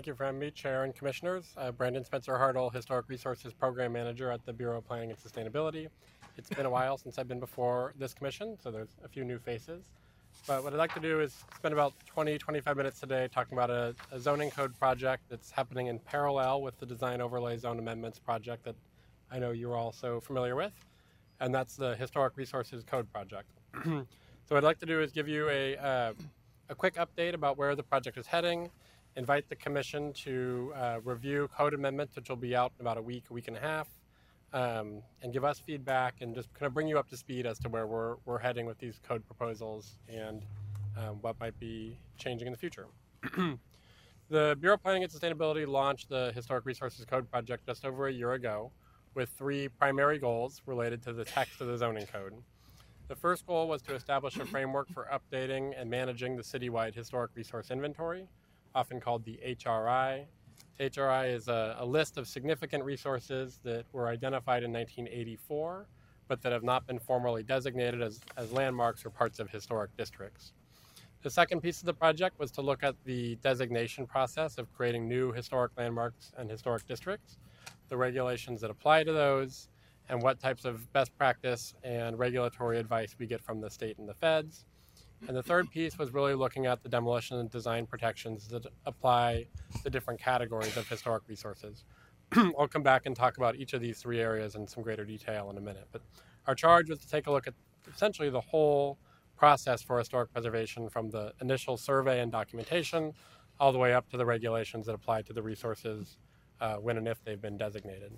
Thank you for having me, Chair and Commissioners. Brandon Spencer Hartle, Historic Resources Program Manager at the Bureau of Planning and Sustainability. It's been a while since I've been before this commission, so there's a few new faces. But what I'd like to do is spend about 25 minutes today talking about a zoning code project that's happening in parallel with the Design Overlay Zone Amendments project that I know you're all so familiar with, and that's the Historic Resources Code project. So what I'd like to do is give you a quick update about where the project is heading, invite the commission to review code amendments, which will be out in about a week and a half, and give us feedback and just kind of bring you up to speed as to where we're heading with these code proposals and what might be changing in the future. The Bureau of Planning and Sustainability launched the Historic Resources Code project just over a year ago with 3 primary goals related to the text of the zoning code. The first goal was to establish a framework for updating and managing the citywide historic resource inventory, often called the HRI. The HRI is a list of significant resources that were identified in 1984, but that have not been formally designated as landmarks or parts of historic districts. The second piece of the project was to look at the designation process of creating new historic landmarks and historic districts, the regulations that apply to those, and what types of best practice and regulatory advice we get from the state and the feds. And the third piece was really looking at the demolition and design protections that apply to different categories of historic resources. I'll come back and talk about each of these 3 areas in some greater detail in a minute. But our charge was to take a look at essentially the whole process for historic preservation, from the initial survey and documentation all the way up to the regulations that apply to the resources when and if they've been designated.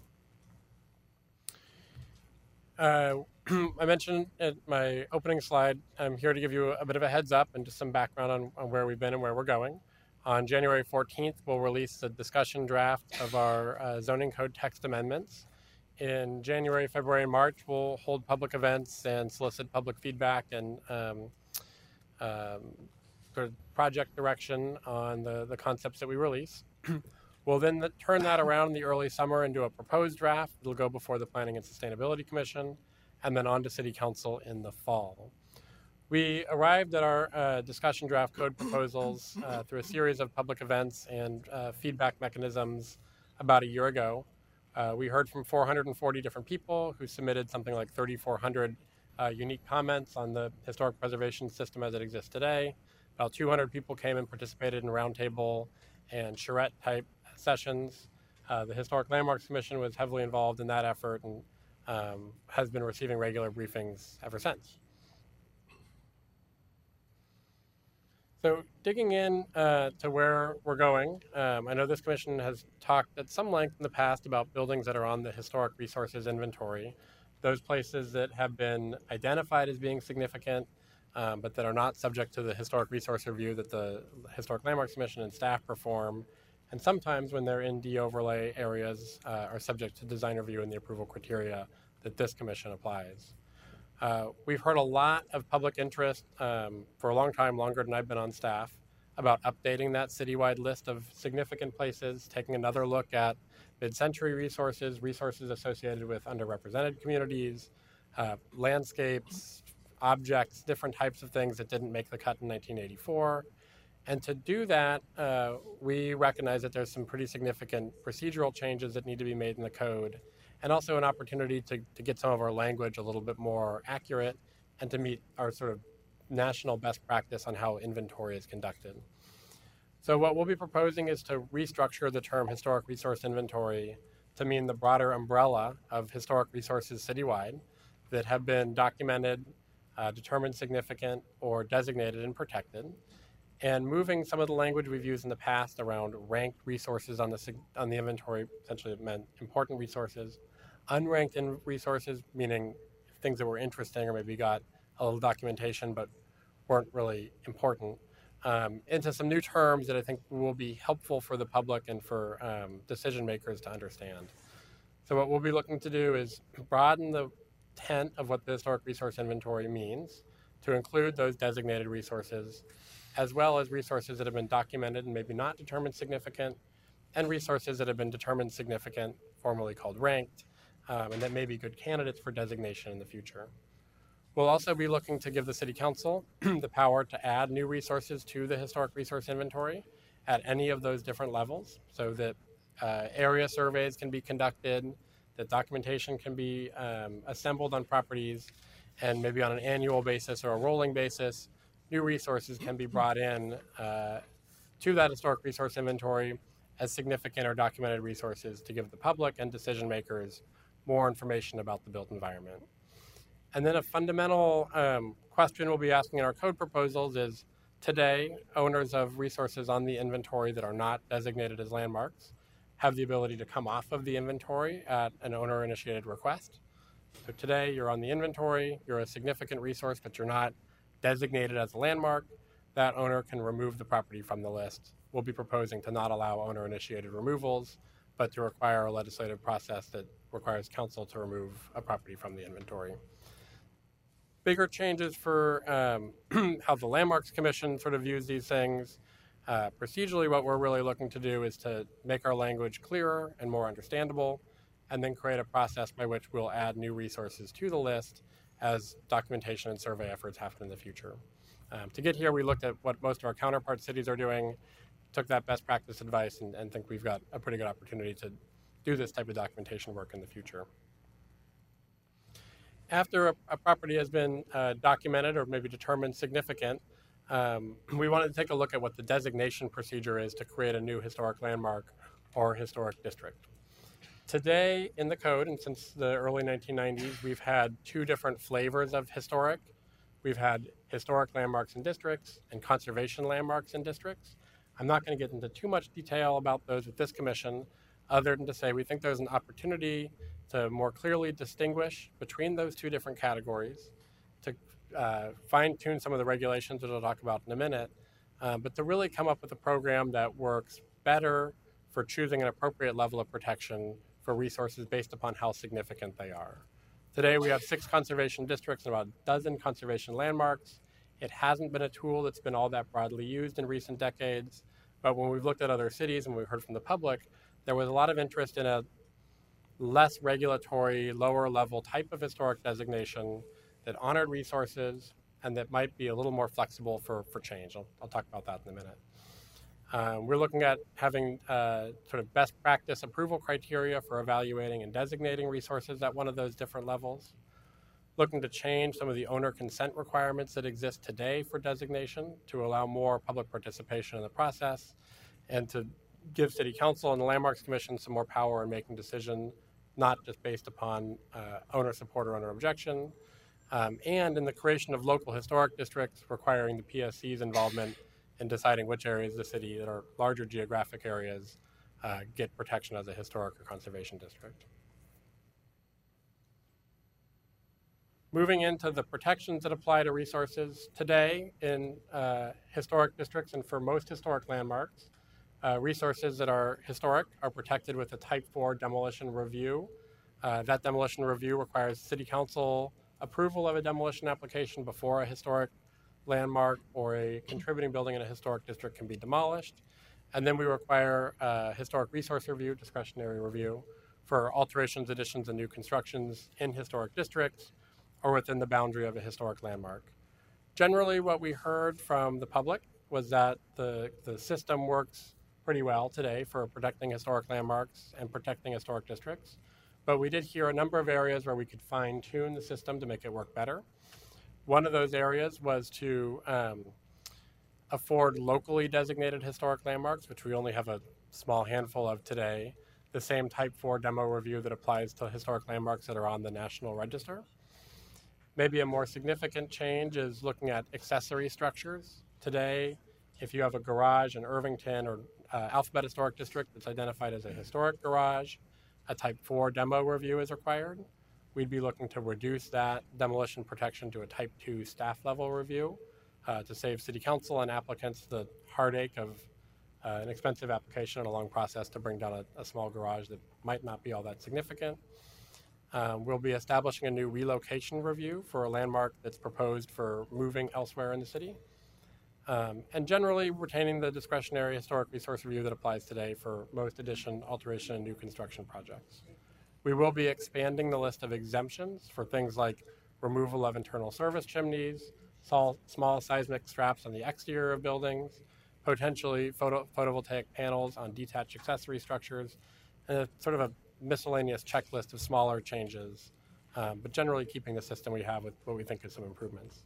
I mentioned in my opening slide, I'm here to give you a bit of a heads up and just some background on where we've been and where we're going. On January 14th, we'll release a discussion draft of our zoning code text amendments. In January, February, and March, we'll hold public events and solicit public feedback and sort of project direction on the concepts that we release. We'll then turn that around in the early summer into a proposed draft. It'll go before the Planning and Sustainability Commission, and then on to City Council in the fall. We arrived at our discussion draft code proposals through a series of public events and feedback mechanisms about a year ago. We heard from 440 different people who submitted something like 3,400 unique comments on the historic preservation system as it exists today. About 200 people came and participated in roundtable and charrette type sessions. The Historic Landmarks Commission was heavily involved in that effort and has been receiving regular briefings ever since. So digging in to where we're going, I know this commission has talked at some length in the past about buildings that are on the historic resources inventory, those places that have been identified as being significant, but that are not subject to the historic resource review that the Historic Landmarks Commission and staff perform, and sometimes when they're in de-overlay areas are subject to design review and the approval criteria that this commission applies. We've heard a lot of public interest for a long time, longer than I've been on staff, about updating that citywide list of significant places, taking another look at mid-century resources, resources associated with underrepresented communities, landscapes, objects, different types of things that didn't make the cut in 1984. And to do that, we recognize that there's some pretty significant procedural changes that need to be made in the code, and also an opportunity to get some of our language a little bit more accurate and to meet our sort of national best practice on how inventory is conducted. So what we'll be proposing is to restructure the term historic resource inventory to mean the broader umbrella of historic resources citywide that have been documented, determined significant, or designated and protected, and moving some of the language we've used in the past around ranked resources on the inventory. Essentially it meant important resources, unranked resources, meaning things that were interesting or maybe got a little documentation but weren't really important, into some new terms that I think will be helpful for the public and for decision makers to understand. So what we'll be looking to do is broaden the intent of what the historic resource inventory means to include those designated resources, as well as resources that have been documented and maybe not determined significant, and resources that have been determined significant, formerly called ranked, and that may be good candidates for designation in the future. We'll also be looking to give the City Council the power to add new resources to the historic resource inventory at any of those different levels, so that area surveys can be conducted, that documentation can be assembled on properties, and maybe on an annual basis or a rolling basis, new resources can be brought in to that historic resource inventory as significant or documented resources to give the public and decision makers more information about the built environment. And then a fundamental question we'll be asking in our code proposals is, today, owners of resources on the inventory that are not designated as landmarks have the ability to come off of the inventory at an owner-initiated request. So today, you're on the inventory, you're a significant resource, but you're not designated as a landmark. That owner can remove the property from the list. We'll be proposing to not allow owner-initiated removals, but to require a legislative process that requires council to remove a property from the inventory. Bigger changes for how the Landmarks Commission sort of views these things. Procedurally, what we're really looking to do is to make our language clearer and more understandable, and then create a process by which we'll add new resources to the list as documentation and survey efforts happen in the future. To get here, we looked at what most of our counterpart cities are doing, took that best practice advice, and think we've got a pretty good opportunity to do this type of documentation work in the future. After a property has been documented or maybe determined significant, we wanted to take a look at what the designation procedure is to create a new historic landmark or historic district. Today in the code, and since the early 1990s, we've had two different flavors of historic. We've had historic landmarks and districts and conservation landmarks and districts. I'm not going to get into too much detail about those with this commission, other than to say we think there's an opportunity to more clearly distinguish between those two different categories, to fine-tune some of the regulations that I'll talk about in a minute, but to really come up with a program that works better for choosing an appropriate level of protection for resources based upon how significant they are. Today we have 6 conservation districts and about a dozen conservation landmarks. It hasn't been a tool that's been all that broadly used in recent decades, but when we've looked at other cities and we've heard from the public, there was a lot of interest in a less regulatory, lower level type of historic designation that honored resources and that might be a little more flexible for change. I'll talk about that in a minute. We're looking at having sort of best practice approval criteria for evaluating and designating resources at one of those different levels. Looking to change some of the owner consent requirements that exist today for designation to allow more public participation in the process, and to give City Council and the Landmarks Commission some more power in making decisions, not just based upon owner support or owner objection, and in the creation of local historic districts requiring the PSC's involvement in deciding which areas of the city that are larger geographic areas get protection as a historic or conservation district. Moving into the protections that apply to resources today in historic districts and for most historic landmarks, resources that are historic are protected with a Type 4 demolition review. That demolition review requires City Council approval of a demolition application before a historic landmark or a contributing building in a historic district can be demolished. And then we require a historic resource review, discretionary review, for alterations, additions, and new constructions in historic districts or within the boundary of a historic landmark. Generally, what we heard from the public was that the system works pretty well today for protecting historic landmarks and protecting historic districts. But we did hear a number of areas where we could fine-tune the system to make it work better. One of those areas was to afford locally designated historic landmarks, which we only have a small handful of today, the same Type 4 demo review that applies to historic landmarks that are on the National Register. Maybe a more significant change is looking at accessory structures. Today, if you have a garage in Irvington or Alphabet Historic District that's identified as a historic garage, a Type 4 demo review is required. We'd be looking to reduce that demolition protection to a Type 2 staff level review to save City Council and applicants the heartache of an expensive application and a long process to bring down a small garage that might not be all that significant. We'll be establishing a new relocation review for a landmark that's proposed for moving elsewhere in the city. And generally retaining the discretionary historic resource review that applies today for most addition, alteration, and new construction projects. We will be expanding the list of exemptions for things like removal of internal service chimneys, small seismic straps on the exterior of buildings, potentially photovoltaic panels on detached accessory structures, and a sort of a miscellaneous checklist of smaller changes, but generally keeping the system we have with what we think is some improvements.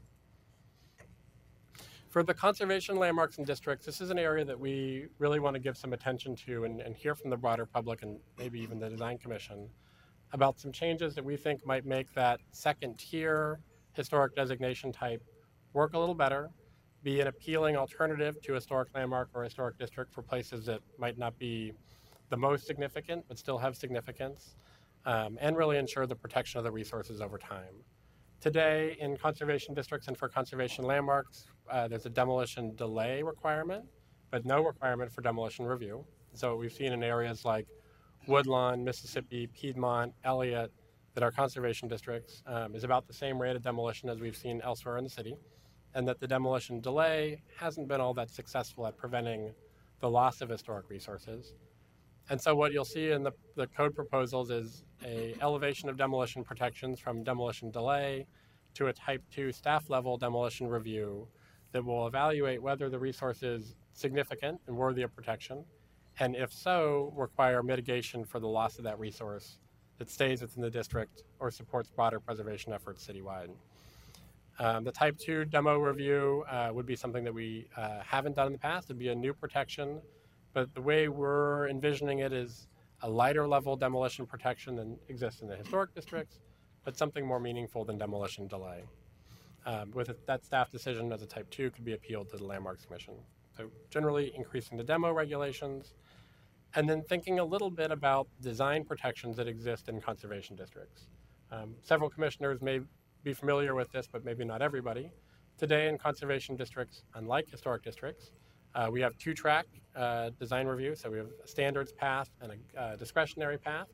For the conservation landmarks and districts, this is an area that we really want to give some attention to and hear from the broader public and maybe even the Design Commission about some changes that we think might make that second tier historic designation type work a little better, be an appealing alternative to historic landmark or historic district for places that might not be the most significant but still have significance, and really ensure the protection of the resources over time. Today, in conservation districts and for conservation landmarks, there's a demolition delay requirement, but no requirement for demolition review. So what we've seen in areas like Woodlawn, Mississippi, Piedmont, Elliott, that are conservation districts, is about the same rate of demolition as we've seen elsewhere in the city, and that the demolition delay hasn't been all that successful at preventing the loss of historic resources. And so what you'll see in the code proposals is a elevation of demolition protections from demolition delay to a type 2 staff level demolition review that will evaluate whether the resource is significant and worthy of protection, and if so, require mitigation for the loss of that resource that stays within the district or supports broader preservation efforts citywide. The type 2 demo review would be something that we haven't done in the past. It'd be a new protection, but the way we're envisioning it is a lighter level demolition protection than exists in the historic districts, but something more meaningful than demolition delay. That staff decision as a type 2 could be appealed to the Landmarks Commission. So generally increasing the demo regulations, and then thinking a little bit about design protections that exist in conservation districts. Several commissioners may be familiar with this, but maybe not everybody. Today in conservation districts, unlike historic districts, we have two-track design review. So we have a standards path and a discretionary path.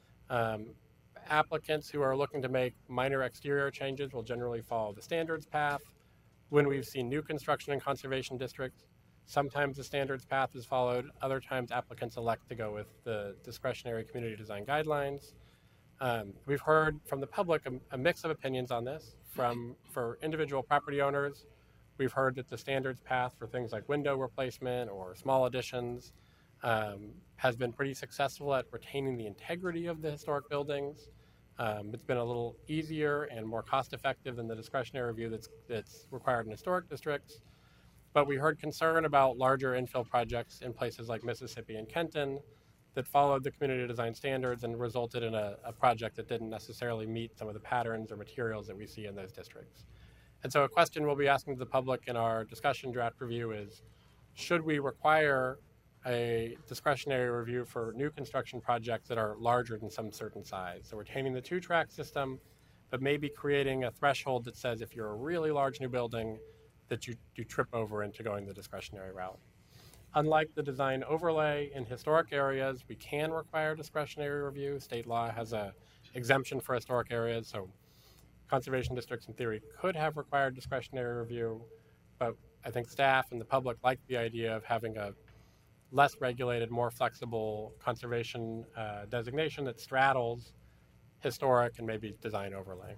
Applicants who are looking to make minor exterior changes will generally follow the standards path. When we've seen new construction in conservation districts, sometimes the standards path is followed. Other times applicants elect to go with the discretionary community design guidelines. We've heard from the public a mix of opinions on this. For individual property owners, we've heard that the standards path for things like window replacement or small additions has been pretty successful at retaining the integrity of the historic buildings. It's been a little easier and more cost-effective than the discretionary review that's required in historic districts. But we heard concern about larger infill projects in places like Mississippi and Kenton that followed the community design standards and resulted in a project that didn't necessarily meet some of the patterns or materials that we see in those districts. And so a question we'll be asking to the public in our discussion draft review is, should we require a discretionary review for new construction projects that are larger than some certain size? So retaining the two-track system, but maybe creating a threshold that says if you're a really large new building, that you trip over into going the discretionary route. Unlike the design overlay in historic areas, we can require discretionary review. State law has an exemption for historic areas, so conservation districts in theory could have required discretionary review, but I think staff and the public like the idea of having a less regulated, more flexible conservation designation that straddles historic and maybe design overlay.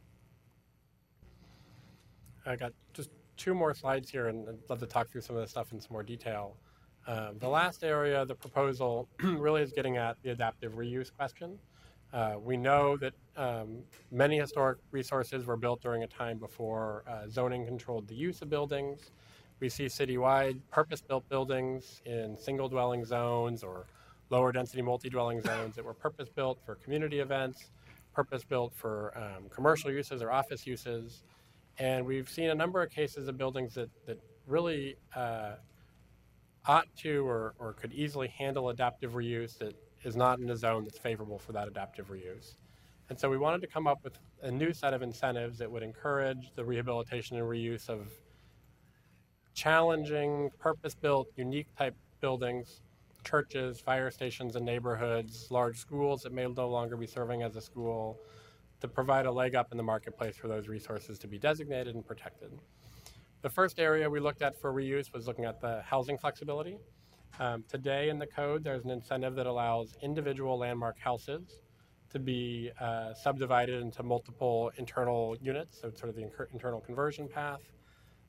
I got just 2 more slides here, and I'd love to talk through some of this stuff in some more detail. The last area, the proposal, really is getting at the adaptive reuse question. We know that many historic resources were built during a time before zoning controlled the use of buildings. We see citywide purpose-built buildings in single-dwelling zones or lower-density multi-dwelling zones that were purpose-built for community events, purpose-built for commercial uses or office uses. And we've seen a number of cases of buildings that really ought to or could easily handle adaptive reuse that is not in a zone that's favorable for that adaptive reuse. And so we wanted to come up with a new set of incentives that would encourage the rehabilitation and reuse of challenging, purpose-built, unique type buildings, churches, fire stations and neighborhoods, large schools that may no longer be serving as a school, to provide a leg up in the marketplace for those resources to be designated and protected. The first area we looked at for reuse was looking at the housing flexibility. Today in the code, there's an incentive that allows individual landmark houses to be subdivided into multiple internal units, so it's sort of the internal conversion path.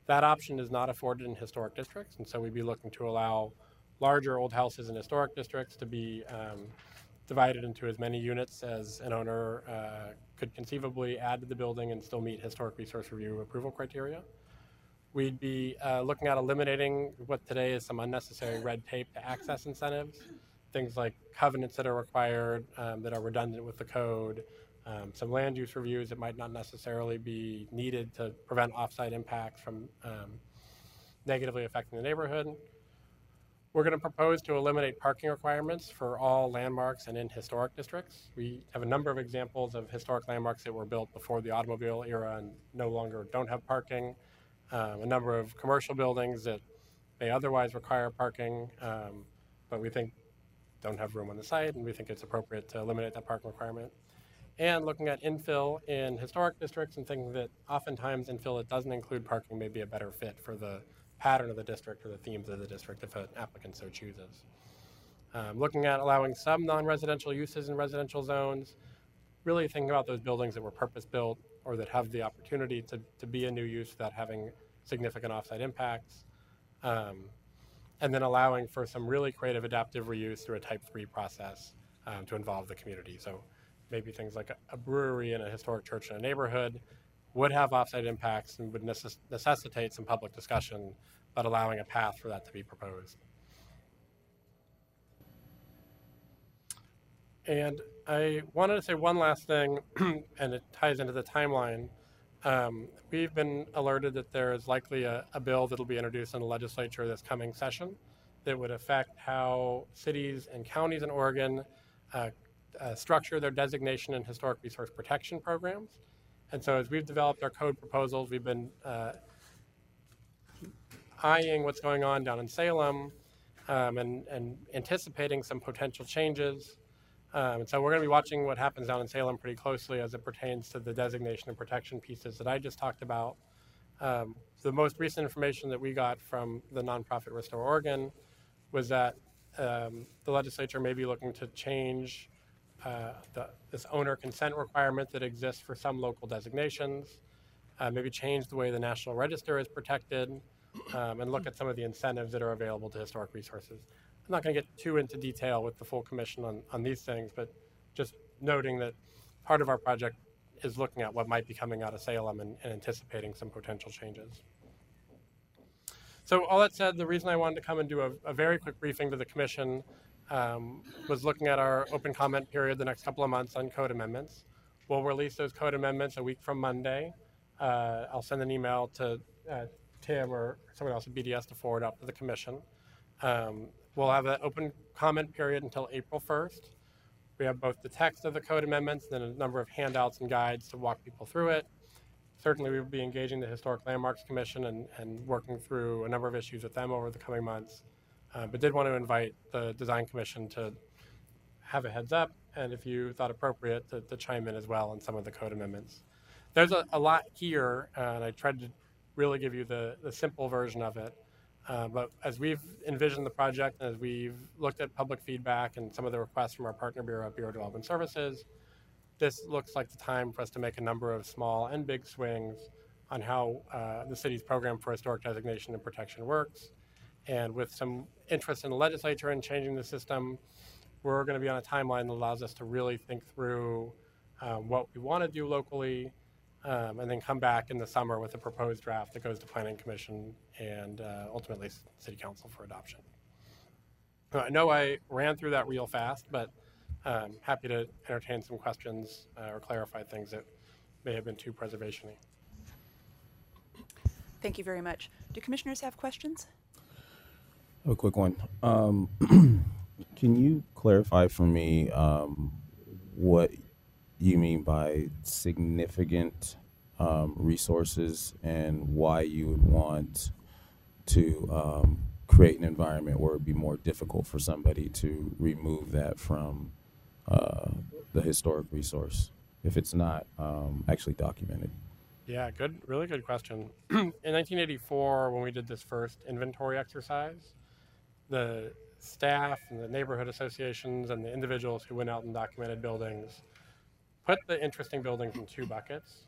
That option is not afforded in historic districts, and so we'd be looking to allow larger old houses in historic districts to be divided into as many units as an owner could conceivably add to the building and still meet historic resource review approval criteria. We'd be looking at eliminating what today is some unnecessary red tape to access incentives, things like covenants that are required that are redundant with the code, some land use reviews that might not necessarily be needed to prevent offsite impacts from negatively affecting the neighborhood. We're going to propose to eliminate parking requirements for all landmarks and in historic districts. We have a number of examples of historic landmarks that were built before the automobile era and no longer don't have parking. A number of commercial buildings that may otherwise require parking, but we think don't have room on the site, and we think it's appropriate to eliminate that parking requirement. And looking at infill in historic districts and thinking that oftentimes infill that doesn't include parking may be a better fit for the pattern of the district or the themes of the district if an applicant so chooses. Looking at allowing some non-residential uses in residential zones, really thinking about those buildings that were purpose-built or that have the opportunity to be a new use without having significant offsite impacts. And then allowing for some really creative adaptive reuse through a type 3 process to involve the community. So maybe things like a brewery in a historic church in a neighborhood would have offsite impacts and would necessitate some public discussion, but allowing a path for that to be proposed. And I wanted to say one last thing, and it ties into the timeline. We've been alerted that there is likely a bill that will be introduced in the legislature this coming session that would affect how cities and counties in Oregon structure their designation and historic resource protection programs. And so as we've developed our code proposals, we've been eyeing what's going on down in Salem and anticipating some potential changes. And so we're going to be watching what happens down in Salem pretty closely as it pertains to the designation and protection pieces that I just talked about. The most recent information that we got from the nonprofit Restore Oregon was that the legislature may be looking to change this owner consent requirement that exists for some local designations, maybe change the way the National Register is protected, and look at some of the incentives that are available to historic resources. I'm not going to get too into detail with the full commission on these things, but just noting that part of our project is looking at what might be coming out of Salem and anticipating some potential changes. So all that said, the reason I wanted to come and do a very quick briefing to the commission was looking at our open comment period the next couple of months on code amendments. We'll release those code amendments a week from Monday. I'll send an email to Tim or someone else at BDS to forward up to the commission. We'll have an open comment period until April 1st. We have both the text of the code amendments and then a number of handouts and guides to walk people through it. Certainly we will be engaging the Historic Landmarks Commission and working through a number of issues with them over the coming months. But did want to invite the Design Commission to have a heads up, and if you thought appropriate, to chime in as well on some of the code amendments. There's a lot here, and I tried to really give you the simple version of it. But as we've envisioned the project, as we've looked at public feedback and some of the requests from our partner bureau, Bureau of Development Services, this looks like the time for us to make a number of small and big swings on how the city's program for historic designation and protection works. And with some interest in the legislature in changing the system, we're going to be on a timeline that allows us to really think through what we want to do locally, and then come back in the summer with a proposed draft that goes to Planning Commission and ultimately City Council for adoption. I know I ran through that real fast, but happy to entertain some questions or clarify things that may have been too preservation-y. Thank you very much. Do commissioners have questions? A quick one. Can you clarify for me what you mean by significant resources and why you would want to create an environment where it would be more difficult for somebody to remove that from the historic resource if it's not actually documented? Yeah, really good question. In 1984, when we did this first inventory exercise, the staff and the neighborhood associations and the individuals who went out and documented buildings put the interesting buildings in two buckets.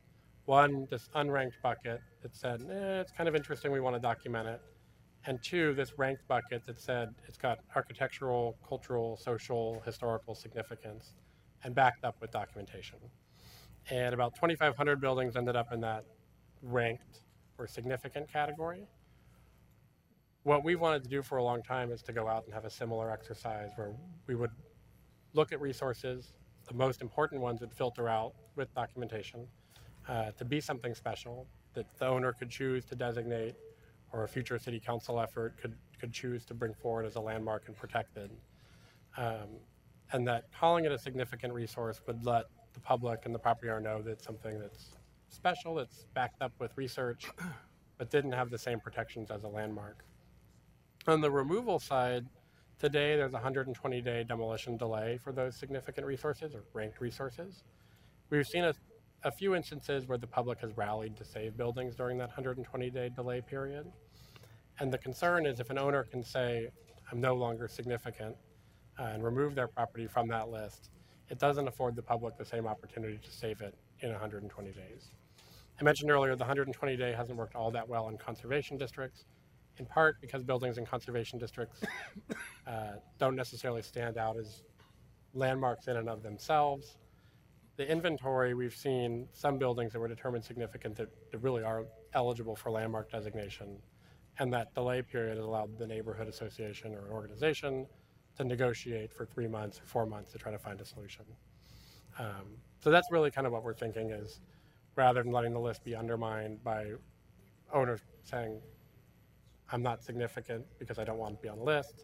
one, this unranked bucket that said, it's kind of interesting, we want to document it. And two, this ranked bucket that said it's got architectural, cultural, social, historical significance and backed up with documentation. And about 2,500 buildings ended up in that ranked or significant category. What we wanted to do for a long time is to go out and have a similar exercise where we would look at resources, the most important ones would filter out with documentation to be something special that the owner could choose to designate or a future city council effort could choose to bring forward as a landmark and protect it. And that calling it a significant resource would let the public and the property owner know that it's something that's special, that's backed up with research, but didn't have the same protections as a landmark. On the removal side, today there's a 120-day demolition delay for those significant resources or ranked resources. We've seen a few instances where the public has rallied to save buildings during that 120-day delay period. And the concern is if an owner can say, I'm no longer significant, and remove their property from that list, it doesn't afford the public the same opportunity to save it in 120 days. I mentioned earlier the 120-day hasn't worked all that well in conservation districts, in part because buildings in conservation districts don't necessarily stand out as landmarks in and of themselves. The inventory, we've seen some buildings that were determined significant that really are eligible for landmark designation. And that delay period has allowed the neighborhood association or an organization to negotiate for 3 months or 4 months to try to find a solution. So that's really kind of what we're thinking is rather than letting the list be undermined by owners saying, I'm not significant because I don't want to be on the list,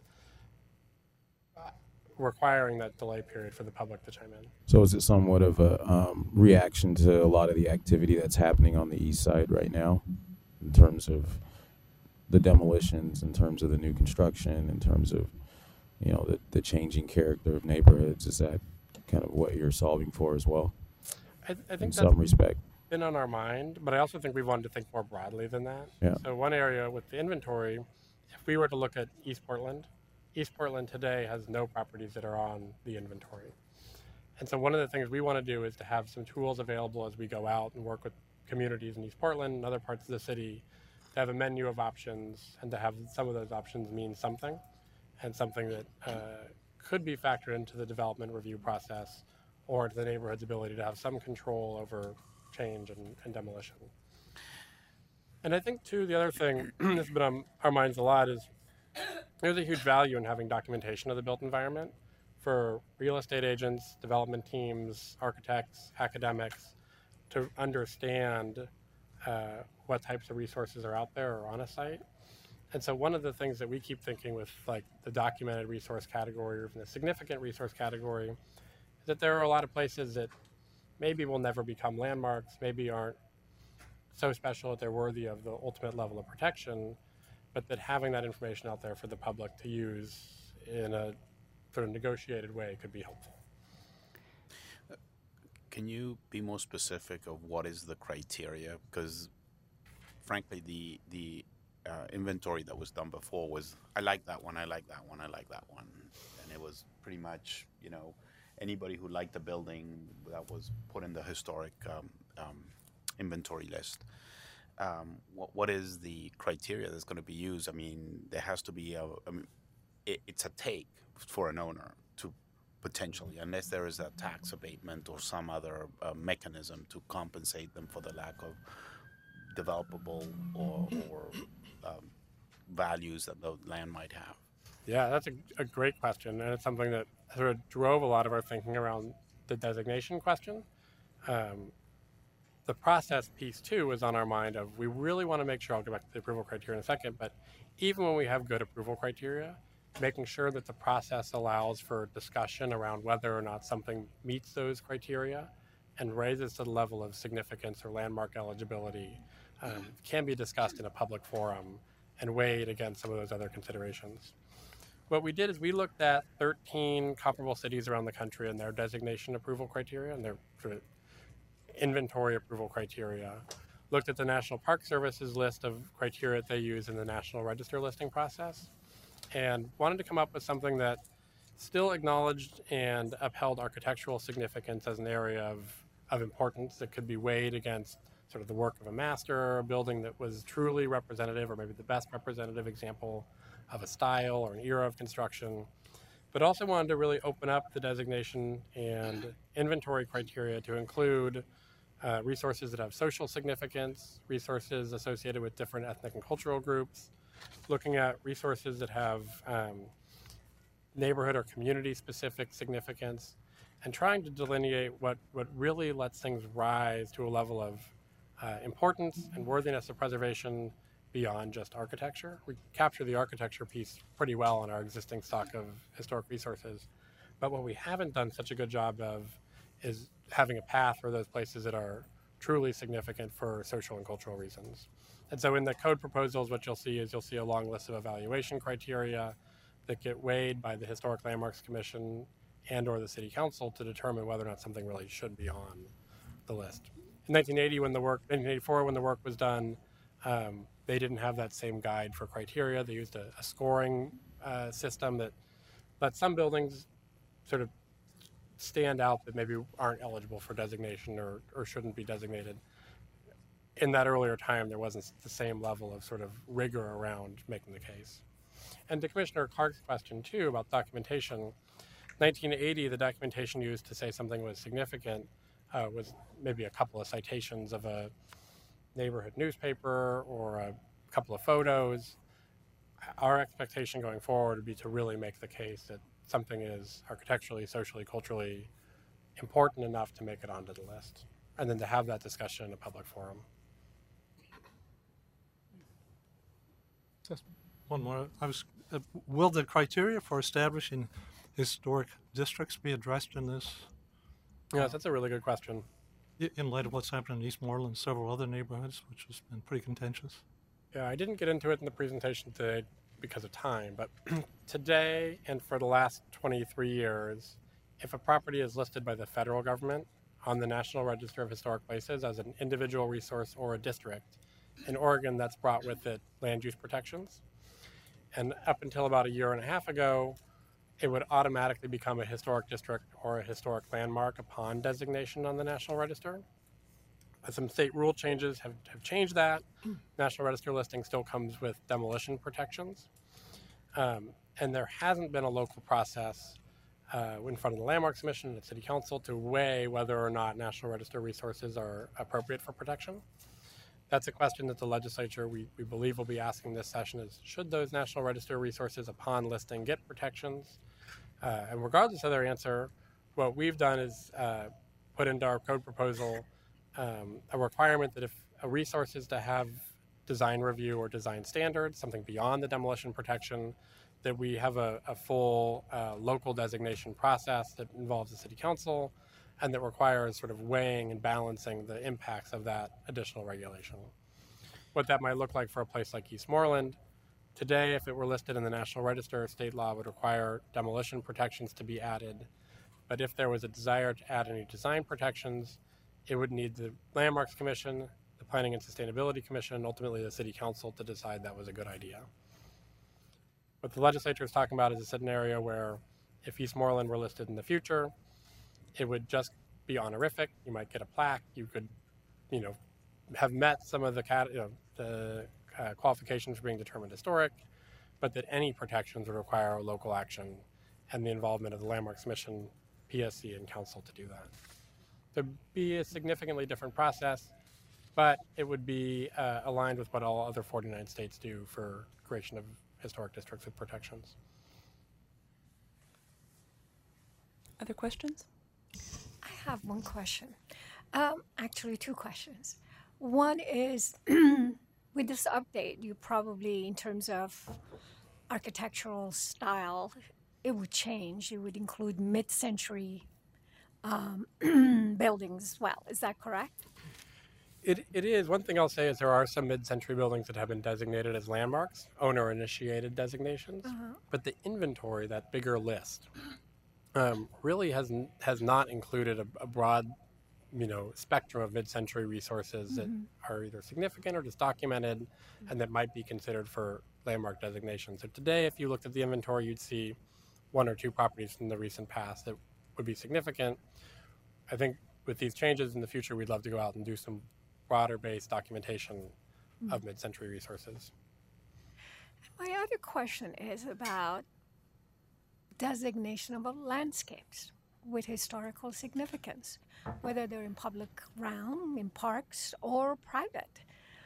requiring that delay period for the public to chime in. So is it somewhat of a reaction to a lot of the activity that's happening on the east side right now in terms of the demolitions, in terms of the new construction, in terms of, you know, the changing character of neighborhoods? Is that kind of what you're solving for as well? I think in that's some respect. been on our mind, but I also think we wanted to think more broadly than that. Yeah. So one area with the inventory, if we were to look at East Portland today has no properties that are on the inventory. And so one of the things we want to do is to have some tools available as we go out and work with communities in East Portland and other parts of the city to have a menu of options and to have some of those options mean something and something that could be factored into the development review process or to the neighborhood's ability to have some control over change and demolition. And I think, too, the other thing that's been on our minds a lot is there's a huge value in having documentation of the built environment for real estate agents, development teams, architects, academics to understand what types of resources are out there or on a site. And so one of the things that we keep thinking with like the documented resource category or even the significant resource category is that there are a lot of places that maybe will never become landmarks, maybe aren't so special that they're worthy of the ultimate level of protection, but that having that information out there for the public to use in a sort of negotiated way could be helpful. Can you be more specific of what is the criteria? Because frankly, the inventory that was done before was, I like that one, I like that one, I like that one. And it was pretty much, you know, anybody who liked the building that was put in the historic inventory list. What is the criteria that's going to be used? I mean, there has to be it's a take for an owner to potentially, unless there is a tax abatement or some other mechanism to compensate them for the lack of developable or values that the land might have. Yeah, that's a great question, and it's something that sort of drove a lot of our thinking around the designation question. The process piece, too, was on our mind of we really want to make sure, I'll go back to the approval criteria in a second, but even when we have good approval criteria, making sure that the process allows for discussion around whether or not something meets those criteria and raises to the level of significance or landmark eligibility can be discussed in a public forum and weighed against some of those other considerations. What we did is we looked at 13 comparable cities around the country and their designation approval criteria and their sort of inventory approval criteria, looked at the National Park Service's list of criteria that they use in the National Register listing process, and wanted to come up with something that still acknowledged and upheld architectural significance as an area of importance that could be weighed against sort of the work of a master, a building that was truly representative, or maybe the best representative example of a style or an era of construction, but also wanted to really open up the designation and inventory criteria to include resources that have social significance, resources associated with different ethnic and cultural groups, looking at resources that have neighborhood or community specific significance, and trying to delineate what really lets things rise to a level of importance and worthiness of preservation beyond just architecture. We capture the architecture piece pretty well in our existing stock of historic resources, but what we haven't done such a good job of is having a path for those places that are truly significant for social and cultural reasons. And so in the code proposals, what you'll see is you'll see a long list of evaluation criteria that get weighed by the Historic Landmarks Commission and or the City Council to determine whether or not something really should be on the list. In 1984, when the work was done, they didn't have that same guide for criteria. They used a scoring system that let some buildings sort of stand out that maybe aren't eligible for designation or shouldn't be designated. In that earlier time, there wasn't the same level of sort of rigor around making the case. And to Commissioner Clark's question, too, about documentation, 1980, the documentation used to say something was significant was maybe a couple of citations of a neighborhood newspaper or a couple of photos. Our expectation going forward would be to really make the case that something is architecturally, socially, culturally important enough to make it onto the list, and then to have that discussion in a public forum. Just one more. Will the criteria for establishing historic districts be addressed in this? Yes, that's a really good question. In light of what's happened in Eastmoreland and several other neighborhoods, which has been pretty contentious. Yeah, I didn't get into it in the presentation today because of time, but today and for the last 23 years, if a property is listed by the federal government on the National Register of Historic Places as an individual resource or a district, in Oregon that's brought with it land use protections. And up until about a year and a half ago, it would automatically become a historic district or a historic landmark upon designation on the National Register. Some state rule changes have changed that. National Register listing still comes with demolition protections. And there hasn't been a local process in front of the Landmarks Commission and the City Council to weigh whether or not National Register resources are appropriate for protection. That's a question that the legislature, we believe, will be asking this session is, should those National Register resources upon listing get protections? And regardless of their answer, what we've done is put into our code proposal a requirement that if a resource is to have design review or design standards, something beyond the demolition protection, that we have a full local designation process that involves the City Council and that requires sort of weighing and balancing the impacts of that additional regulation. What that might look like for a place like Eastmoreland, today, if it were listed in the National Register, state law would require demolition protections to be added. But if there was a desire to add any design protections, it would need the Landmarks Commission, the Planning and Sustainability Commission, and ultimately the City Council to decide that was a good idea. What the legislature is talking about is a scenario where if Eastmoreland were listed in the future, it would just be honorific. You might get a plaque. You could, have met some of the qualifications for being determined historic, but that any protections would require local action and the involvement of the Landmarks Commission, PSC, and Council to do that. It would be a significantly different process, but it would be aligned with what all other 49 states do for creation of historic districts with protections. Other questions? I have one question. Actually, two questions. One is, with this update, you probably, in terms of architectural style, it would change. It would include mid-century buildings as well. Is that correct? It is. One thing I'll say is there are some mid-century buildings that have been designated as landmarks, owner-initiated designations, but the inventory, that bigger list, really has not included a broad, spectrum of mid-century resources that are either significant or just documented and that might be considered for landmark designation. So today, if you looked at the inventory, you'd see one or two properties from the recent past that would be significant. I think with these changes in the future, we'd love to go out and do some broader-based documentation of mid-century resources. My other question is about designation of landscapes with historical significance, whether they're in public realm, in parks, or private.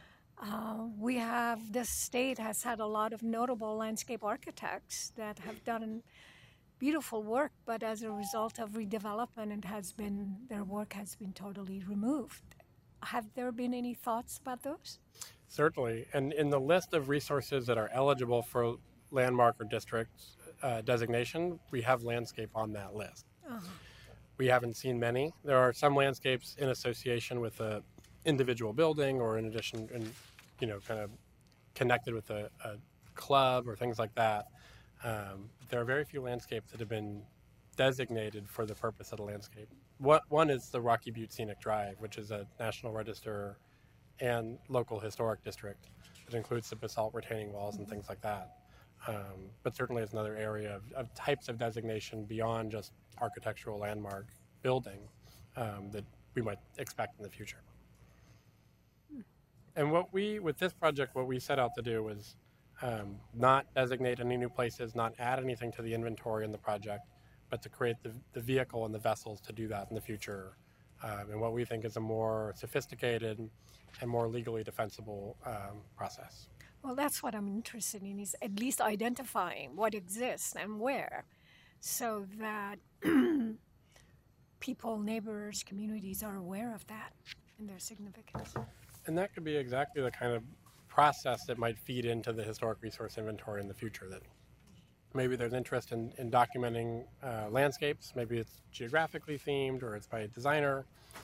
The state has had a lot of notable landscape architects that have done beautiful work, but as a result of redevelopment, their work has been totally removed. Have there been any thoughts about those? Certainly, and in the list of resources that are eligible for landmark or district designation, we have landscape on that list. We haven't seen many. There are some landscapes in association with a individual building or in addition, kind of connected with a club or things like that. There are very few landscapes that have been designated for the purpose of the landscape. One is the Rocky Butte Scenic Drive, which is a National Register and local historic district that includes the basalt retaining walls and things like that. But certainly is another area of types of designation beyond just architectural landmark building that we might expect in the future. And with this project, what we set out to do was not designate any new places, not add anything to the inventory in the project, but to create the vehicle and the vessels to do that in the future. And what we think is a more sophisticated and more legally defensible process. Well, that's what I'm interested in, is at least identifying what exists and where, so that people, neighbors, communities are aware of that and their significance. And that could be exactly the kind of process that might feed into the historic resource inventory in the future, that maybe there's interest in documenting landscapes. Maybe it's geographically themed or it's by a designer.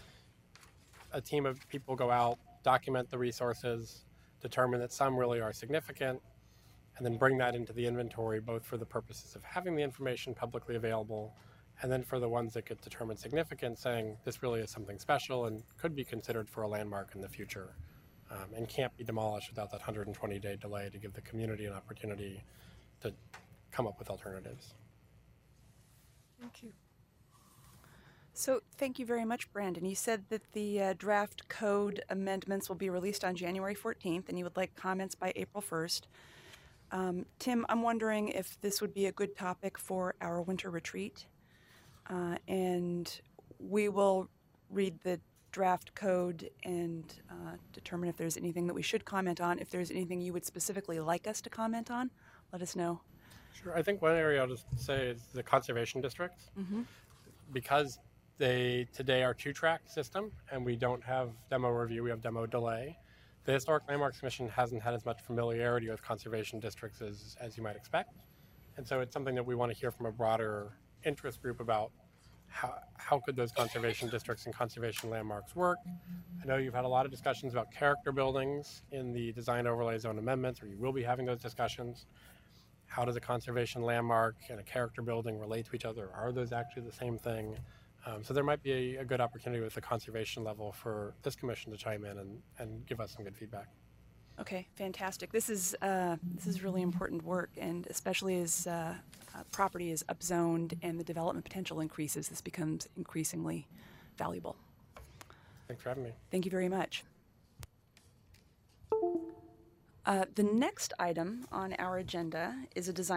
A team of people go out, document the resources, determine that some really are significant, and then bring that into the inventory, both for the purposes of having the information publicly available, and then for the ones that get determined significant, saying this really is something special and could be considered for a landmark in the future, and can't be demolished without that 120-day delay to give the community an opportunity to come up with alternatives. Thank you. So thank you very much, Brandon. You said that the draft code amendments will be released on January 14th, and you would like comments by April 1st. Tim, I'm wondering if this would be a good topic for our winter retreat. And we will read the draft code and determine if there's anything that we should comment on. If there's anything you would specifically like us to comment on, let us know. Sure. I think one area I'll just say is the conservation districts. Because they today are two-track system and we don't have demo review, we have demo delay. The Historic Landmarks Commission hasn't had as much familiarity with conservation districts as you might expect. And so it's something that we want to hear from a broader interest group about how could those conservation districts and conservation landmarks work. I know you've had a lot of discussions about character buildings in the design overlay zone amendments, or you will be having those discussions. How does a conservation landmark and a character building relate to each other? Are those actually the same thing? So there might be a good opportunity with the conservation level for this commission to chime in and give us some good feedback. Okay, fantastic. This is really important work, and especially as property is upzoned and the development potential increases, this becomes increasingly valuable. Thanks for having me. Thank you very much. The next item on our agenda is a design